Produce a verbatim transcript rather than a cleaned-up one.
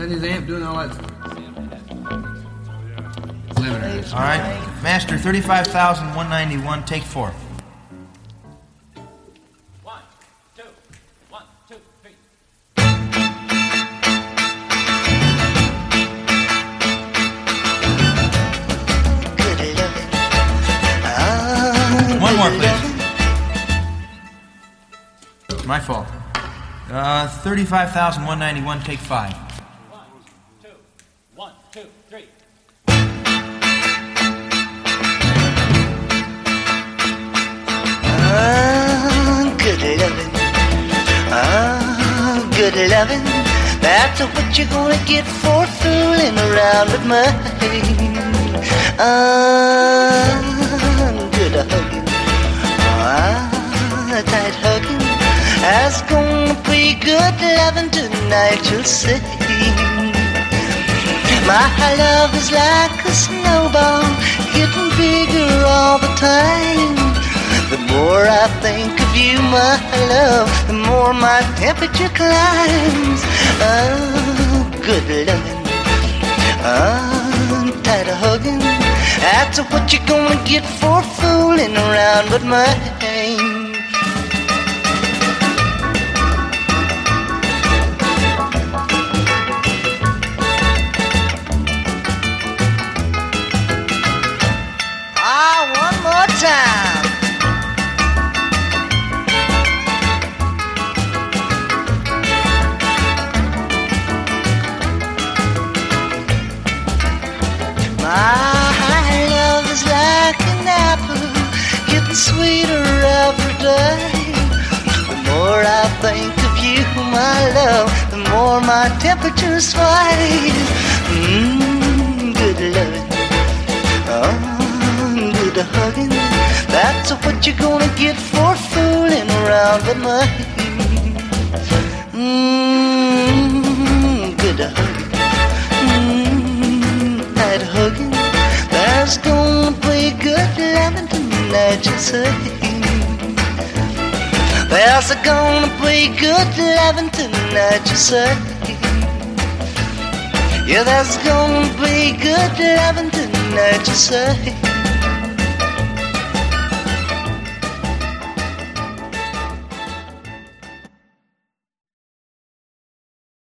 that his amp doing all that? All right, Master, thirty-five thousand one ninety-one, take four. One, two, one, two, three. Good loving. Ah, One more, good please. loving. It's my fault. Uh, thirty-five thousand one ninety-one, take five. One, two, one, two, three. Ah, good loving. Ah, good loving. That's what you're gonna get for fooling around with mine. Ah, good hugging. Ah, tight hugging. That's gonna be good loving tonight, you'll see. My love is like a snowball, getting bigger all the time. The more I think of you, my love, the more my temperature climbs. Oh, good loving, oh, tight hugging. That's what you're gonna get for fooling around with mine. Time. My love is like an apple, getting sweeter every day. The more I think of you, my love, the more my temperatures rise. Mmm, good loving. Oh, good hugging. That's what you're gonna get for fooling around with mine. Mmm, good hugging. Mmm, tight hugging. There's gonna be good loving tonight, you say. There's gonna be good loving tonight, you say. Yeah, there's gonna be good loving tonight, you say.